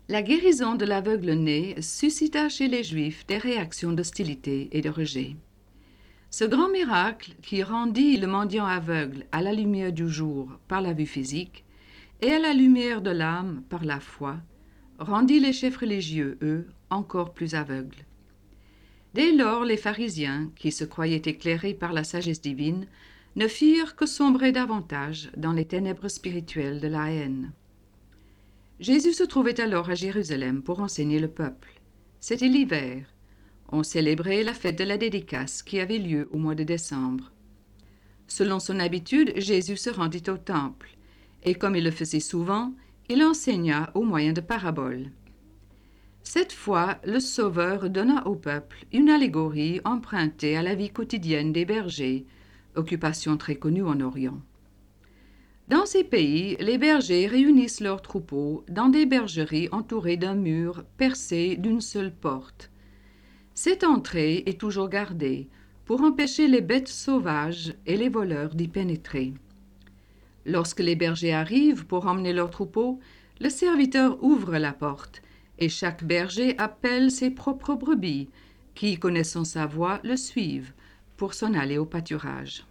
La guérison de l'aveugle-né suscita chez les Juifs des réactions d'hostilité et de rejet. Ce grand miracle qui rendit le mendiant aveugle à la lumière du jour par la vue physique et à la lumière de l'âme par la foi, rendit les chefs religieux, eux, encore plus aveugles. Dès lors, les pharisiens, qui se croyaient éclairés par la sagesse divine, ne firent que sombrer davantage dans les ténèbres spirituelles de la haine. Jésus se trouvait alors à Jérusalem pour enseigner le peuple. C'était l'hiver. On célébrait la fête de la dédicace qui avait lieu au mois de décembre. Selon son habitude, Jésus se rendit au temple, et comme il le faisait souvent, il enseigna au moyen de paraboles. Cette fois, le Sauveur donna au peuple une allégorie empruntée à la vie quotidienne des bergers, occupation très connue en Orient. Dans ces pays, les bergers réunissent leurs troupeaux dans des bergeries entourées d'un mur percé d'une seule porte. Cette entrée est toujours gardée pour empêcher les bêtes sauvages et les voleurs d'y pénétrer. Lorsque les bergers arrivent pour emmener leurs troupeaux, le serviteur ouvre la porte et chaque berger appelle ses propres brebis, qui, connaissant sa voix, le suivent pour s'en aller au pâturage.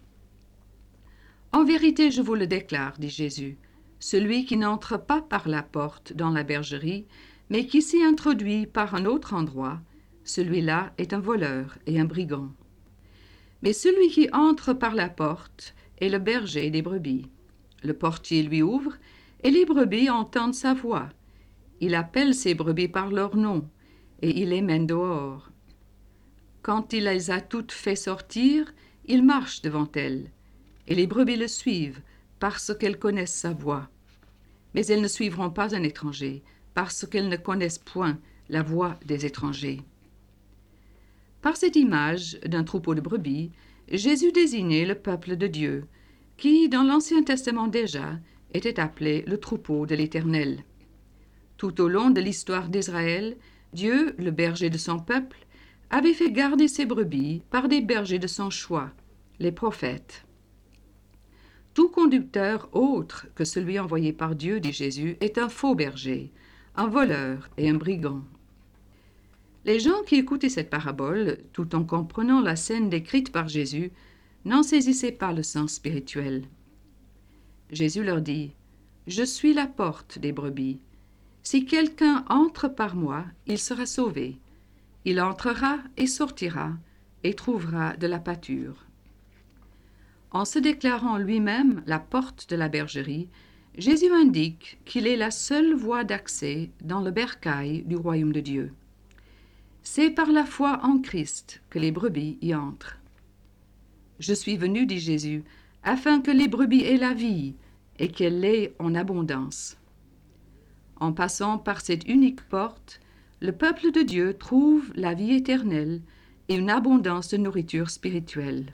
En vérité, je vous le déclare, dit Jésus, celui qui n'entre pas par la porte dans la bergerie, mais qui s'y introduit par un autre endroit, celui-là est un voleur et un brigand. Mais celui qui entre par la porte est le berger des brebis. Le portier lui ouvre, et les brebis entendent sa voix. Il appelle ses brebis par leur nom, et il les mène dehors. Quand il les a toutes fait sortir, il marche devant elles, et les brebis le suivent, parce qu'elles connaissent sa voix. Mais elles ne suivront pas un étranger, parce qu'elles ne connaissent point la voix des étrangers. Par cette image d'un troupeau de brebis, Jésus désignait le peuple de Dieu, qui, dans l'Ancien Testament déjà, était appelé le troupeau de l'Éternel. Tout au long de l'histoire d'Israël, Dieu, le berger de son peuple, avait fait garder ses brebis par des bergers de son choix, les prophètes. Tout conducteur autre que celui envoyé par Dieu, dit Jésus, est un faux berger, un voleur et un brigand. Les gens qui écoutaient cette parabole, tout en comprenant la scène décrite par Jésus, n'en saisissaient pas le sens spirituel. Jésus leur dit « Je suis la porte des brebis. Si quelqu'un entre par moi, il sera sauvé. Il entrera et sortira et trouvera de la pâture. » En se déclarant lui-même la porte de la bergerie, Jésus indique qu'il est la seule voie d'accès dans le bercail du royaume de Dieu. C'est par la foi en Christ que les brebis y entrent. « Je suis venu, dit Jésus, afin que les brebis aient la vie et qu'elles l'aient en abondance. » En passant par cette unique porte, le peuple de Dieu trouve la vie éternelle et une abondance de nourriture spirituelle.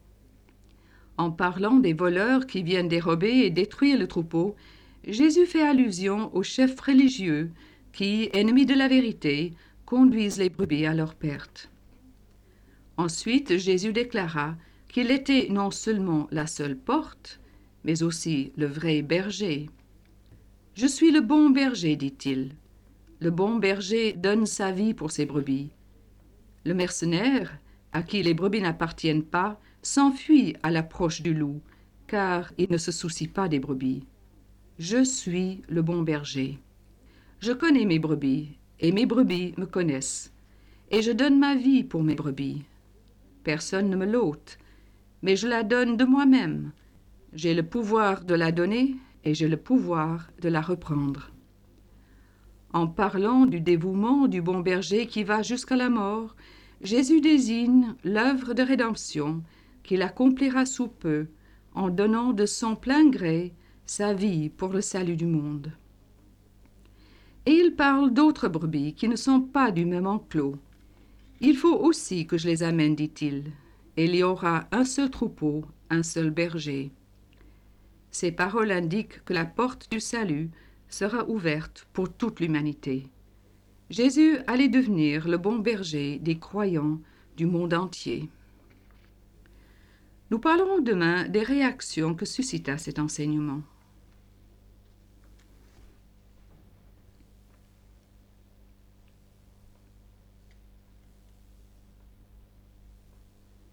En parlant des voleurs qui viennent dérober et détruire le troupeau, Jésus fait allusion aux chefs religieux qui, ennemis de la vérité, conduisent les brebis à leur perte. Ensuite, Jésus déclara qu'il était non seulement la seule porte, mais aussi le vrai berger. « Je suis le bon berger, dit-il. Le bon berger donne sa vie pour ses brebis. Le mercenaire, à qui les brebis n'appartiennent pas, s'enfuit à l'approche du loup, car il ne se soucie pas des brebis. Je suis le bon berger. Je connais mes brebis, et mes brebis me connaissent, et je donne ma vie pour mes brebis. Personne ne me l'ôte, mais je la donne de moi-même. J'ai le pouvoir de la donner, et j'ai le pouvoir de la reprendre. » En parlant du dévouement du bon berger qui va jusqu'à la mort, Jésus désigne l'œuvre de rédemption qu'il accomplira sous peu, en donnant de son plein gré sa vie pour le salut du monde. Et il parle d'autres brebis qui ne sont pas du même enclos. « Il faut aussi que je les amène, dit-il, et il y aura un seul troupeau, un seul berger. » Ces paroles indiquent que la porte du salut sera ouverte pour toute l'humanité. Jésus allait devenir le bon berger des croyants du monde entier. Nous parlerons demain des réactions que suscita cet enseignement.